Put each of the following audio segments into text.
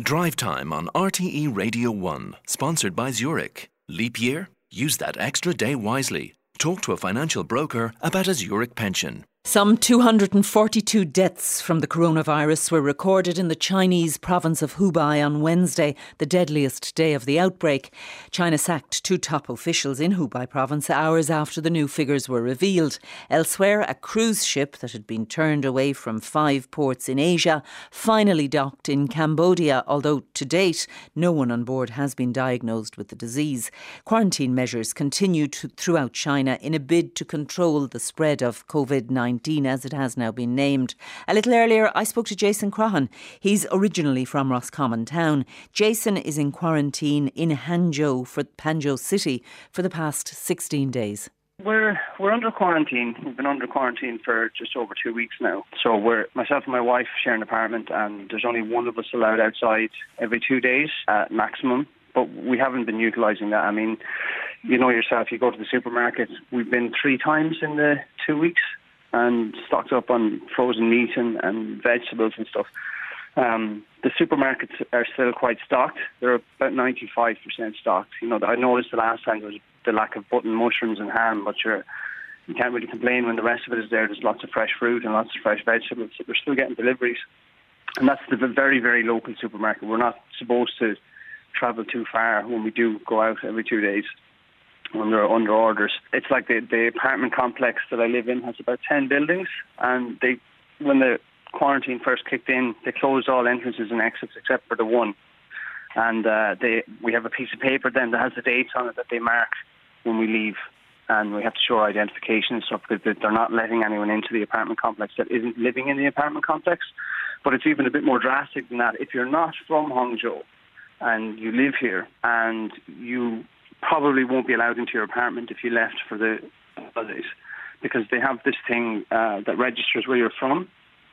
Drive Time on RTE Radio 1, sponsored by Zurich. Leap year? Use that extra day wisely. Talk to a financial broker about a Zurich pension. Some 242 deaths from the coronavirus were recorded in the Chinese province of Hubei on Wednesday, the deadliest day of the outbreak. China sacked 2 top officials in Hubei province hours after the new figures were revealed. Elsewhere, a cruise ship that had been turned away from 5 ports in Asia finally docked in Cambodia, although to date no one on board has been diagnosed with the disease. Quarantine measures continue throughout China in a bid to control the spread of COVID-19, as it has now been named. A little earlier, I spoke to Jason Crahan. He's originally from Roscommon Town. Jason is in quarantine in Hangzhou City for the past 16 days. We're under quarantine. We've been under quarantine for just over 2 weeks now. So myself and my wife share an apartment, and there's only one of us allowed outside every 2 days at maximum. But we haven't been utilising that. I mean, you know yourself, you go to the supermarket. We've been 3 times in the 2 weeks and stocked up on frozen meat and vegetables and stuff. The supermarkets are still quite stocked. They're about 95% stocked. You know, I noticed the last time there was the lack of button mushrooms and ham, but you can't really complain when the rest of it is there. There's lots of fresh fruit and lots of fresh vegetables. So we're still getting deliveries. And that's the very, very local supermarket. We're not supposed to travel too far when we do go out every 2 days under orders. It's like the apartment complex that I live in has about 10 buildings, and when the quarantine first kicked in, they closed all entrances and exits except for the one. And we have a piece of paper then that has the dates on it that they mark when we leave, and we have to show our identification and stuff because they're not letting anyone into the apartment complex that isn't living in the apartment complex. But it's even a bit more drastic than that. If you're not from Hangzhou and you live here, and you probably won't be allowed into your apartment if you left for the holidays, because they have this thing that registers where you're from,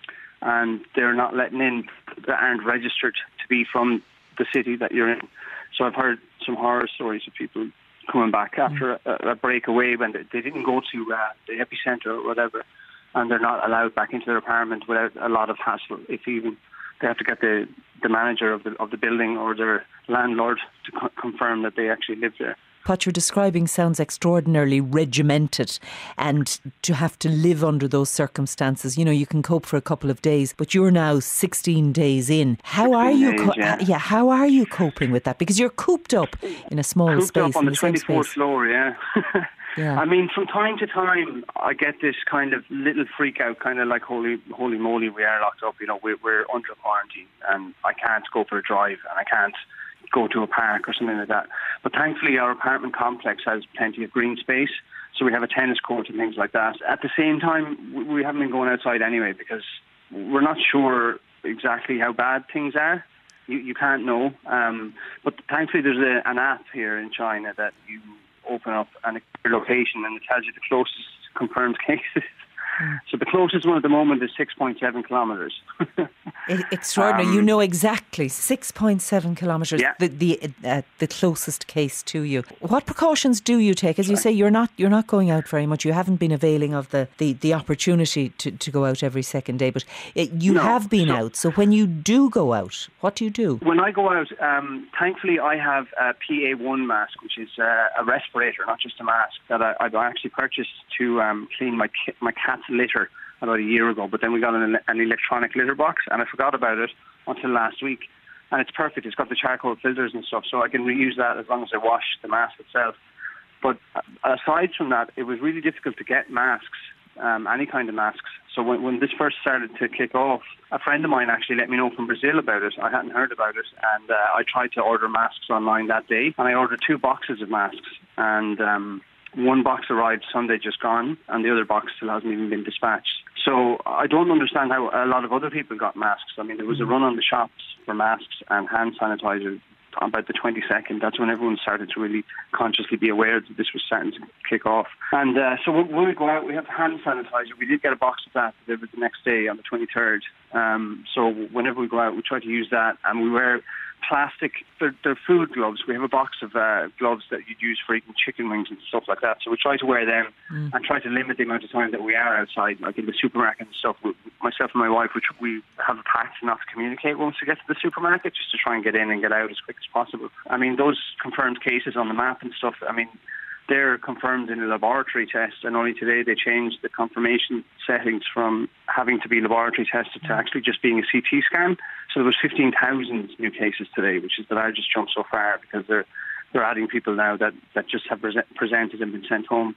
and they're not letting in that aren't registered to be from the city that you're in. So I've heard some horror stories of people coming back after a breakaway when they didn't go to the epicenter or whatever, and they're not allowed back into their apartment without a lot of hassle. If even they have to get the manager of the building or their landlord to confirm that they actually live there. What you're describing sounds extraordinarily regimented, and to have to live under those circumstances, you know, you can cope for a couple of days, but you're now 16 days in. How are you? How are you coping with that? Because you're cooped up in a small space. Cooped up on the 24th space. floor, yeah. Yeah. I mean, from time to time, I get this kind of little freak out, kind of like holy moly, we are locked up. You know, we're under quarantine, and I can't go for a drive, and I can't go to a park or something like that. But thankfully, our apartment complex has plenty of green space, so we have a tennis court and things like that. At the same time, we haven't been going outside anyway because we're not sure exactly how bad things are. You can't know. But thankfully, there's an app here in China that you open up and your location, and it tells you the closest confirmed cases. So the closest one at the moment is 6.7 kilometres. Extraordinary. You know exactly 6.7 kilometres, yeah. the closest case to you. What precautions do you take? As you say, you're not going out very much. You haven't been availing of the opportunity to go out every second day, but you have been out. So when you do go out, what do you do? When I go out, thankfully I have a PA1 mask, which is a respirator, not just a mask, that I actually purchased to clean my cat's litter about a year ago, but then we got an electronic litter box, and I forgot about it until last week. And it's perfect. It's got the charcoal filters and stuff, so I can reuse that as long as I wash the mask itself. But aside from that, it was really difficult to get masks, any kind of masks. So when this first started to kick off, a friend of mine actually let me know from Brazil about it. I hadn't heard about it, and I tried to order masks online that day, and I ordered 2 boxes of masks, and one box arrived Sunday just gone, and the other box still hasn't even been dispatched. So I don't understand how a lot of other people got masks. I mean, there was a run on the shops for masks and hand sanitizer on about the 22nd. That's when everyone started to really consciously be aware that this was starting to kick off. And so when we go out, we have hand sanitizer. We did get a box of that delivered the next day on the 23rd. So whenever we go out, we try to use that, and we wear plastic, they're food gloves. We have a box of gloves that you'd use for eating chicken wings and stuff like that. So we try to wear them and try to limit the amount of time that we are outside, like in the supermarket and stuff. Myself and my wife, which we have a pact not to communicate once we get to the supermarket, just to try and get in and get out as quick as possible. I mean, those confirmed cases on the map and stuff, I mean, they're confirmed in a laboratory test, and only today they changed the confirmation settings from having to be laboratory tested to actually just being a CT scan. So there was 15,000 new cases today, which is the largest jump so far, because they're adding people now that just have presented and been sent home.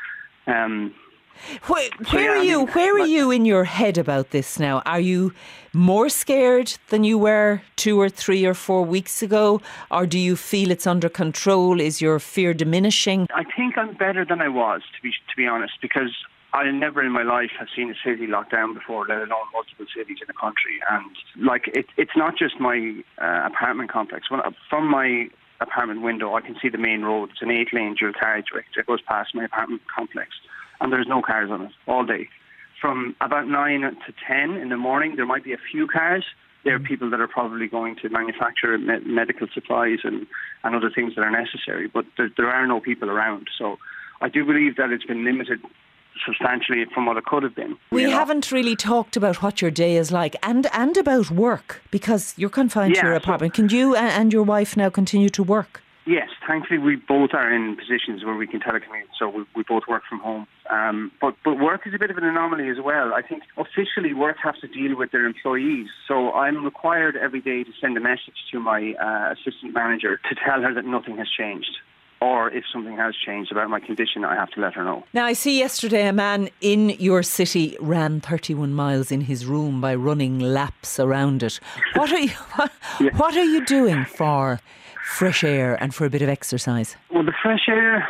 Where are you in your head about this now? Are you more scared than you were 2 or 3 or 4 weeks ago? Or do you feel it's under control? Is your fear diminishing? I think I'm better than I was, to be honest, because I never in my life have seen a city locked down before, let alone multiple cities in the country. And like it's not just my apartment complex. From my apartment window, I can see the main road. It's an 8-lane dual carriageway that goes past my apartment complex. And there's no cars on it all day. From about 9 to 10 in the morning, there might be a few cars. There are people that are probably going to manufacture medical supplies and other things that are necessary, but there are no people around. So I do believe that it's been limited substantially from what it could have been. We haven't really talked about what your day is like and about work, because you're confined to your apartment. Can you and your wife now continue to work? Yes, thankfully we both are in positions where we can telecommute, so we both work from home. But work is a bit of an anomaly as well. I think officially work has to deal with their employees, so I'm required every day to send a message to my assistant manager to tell her that nothing has changed. Or if something has changed about my condition, I have to let her know. Now, I see yesterday a man in your city ran 31 miles in his room by running laps around it. What are you doing for fresh air and for a bit of exercise? Well, the fresh air,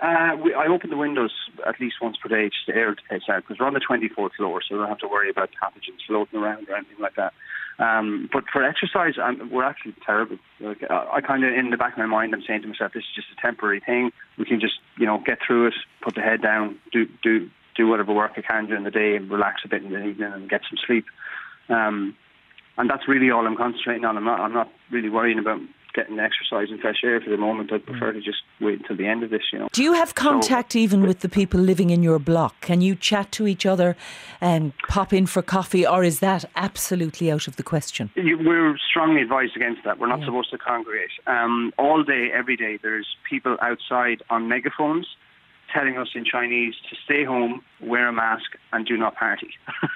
I open the windows at least once per day just to air the place out, because we're on the 24th floor, so I don't have to worry about pathogens floating around or anything like that. But for exercise, we're actually terrible. Like, I kind of, in the back of my mind, I'm saying to myself, this is just a temporary thing. We can just, get through it, put the head down, do whatever work I can during the day, and relax a bit in the evening and get some sleep. And that's really all I'm concentrating on. I'm not really worrying about getting exercise and fresh air for the moment. I'd prefer to just wait until the end of this, Do you have contact even with the people living in your block? Can you chat to each other and pop in for coffee, or is that absolutely out of the question? We're strongly advised against that. We're not supposed to congregate. All day, every day, there's people outside on megaphones telling us in Chinese to stay home, wear a mask and do not party.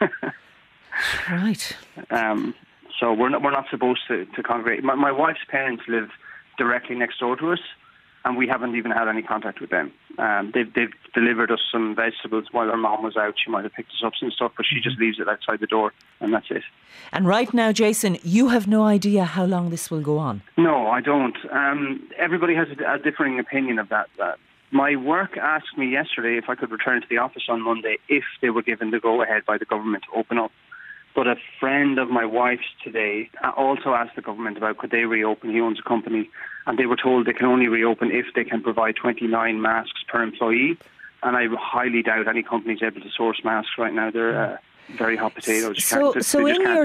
Right. So we're not supposed to congregate. My wife's parents live directly next door to us, and we haven't even had any contact with them. They've delivered us some vegetables while our mom was out. She might have picked us up some stuff, but she just leaves it outside the door, and that's it. And right now, Jason, you have no idea how long this will go on? No, I don't. Everybody has a differing opinion of that. My work asked me yesterday if I could return to the office on Monday if they were given the go-ahead by the government to open up. But a friend of my wife's today also asked the government about could they reopen. He owns a company, and they were told they can only reopen if they can provide 29 masks per employee. And I highly doubt any company is able to source masks right now. They're very hot potatoes. So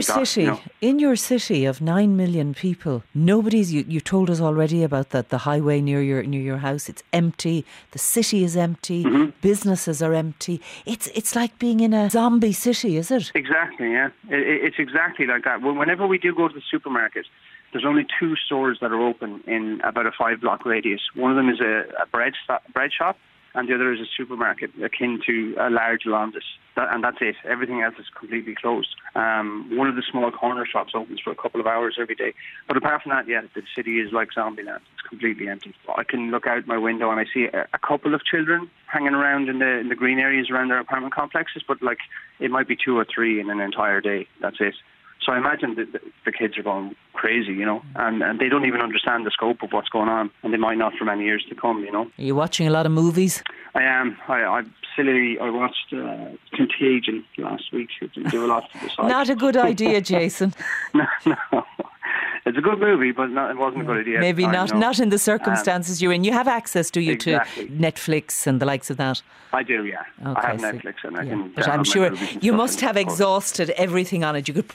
in your city of 9 million people, nobody's. You told us already about that. The highway near your house, it's empty. The city is empty. Mm-hmm. Businesses are empty. It's like being in a zombie city, is it? Exactly. Yeah, it's exactly like that. Whenever we do go to the supermarket, there's only 2 stores that are open in about a 5-block radius. One of them is a bread shop, and the other is a supermarket akin to a large Londis. And that's it. Everything else is completely closed. One of the small corner shops opens for a couple of hours every day. But apart from that, the city is like Zombieland. It's completely empty. I can look out my window and I see a couple of children hanging around in the green areas around their apartment complexes, but it might be 2 or 3 in an entire day. That's it. So I imagine that the kids are going crazy, and they don't even understand the scope of what's going on, and they might not for many years to come, Are you watching a lot of movies? I am. I watched Contagion last week. It didn't do a lot to the side. Not a good idea, Jason. No. It's a good movie, but it wasn't a good idea. Maybe not in the circumstances you're in. You have access, do you, exactly. to Netflix and the likes of that? I do, yeah. Okay, I have Netflix and I can. But I'm sure you must have exhausted everything on it.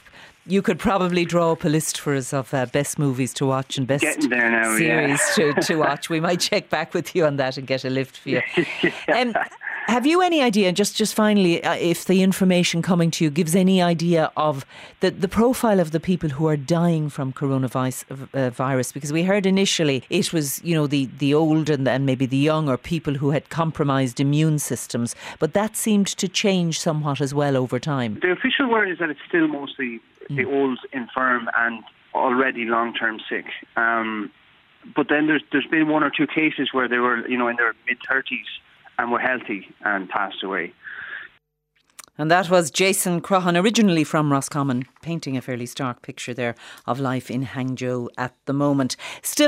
You could probably draw up a list for us of best movies to watch and best Getting there now, series to watch. We might check back with you on that and get a lift for you. Have you any idea, just finally, if the information coming to you gives any idea of the profile of the people who are dying from coronavirus? Because we heard initially it was, the old and maybe the young, or people who had compromised immune systems. But that seemed to change somewhat as well over time. The official word is that it's still mostly the old, infirm and already long-term sick. But then there's been one or two cases where they were, in their mid-30s and were healthy and passed away. And that was Jason Croghan, originally from Roscommon, painting a fairly stark picture there of life in Hangzhou at the moment. Still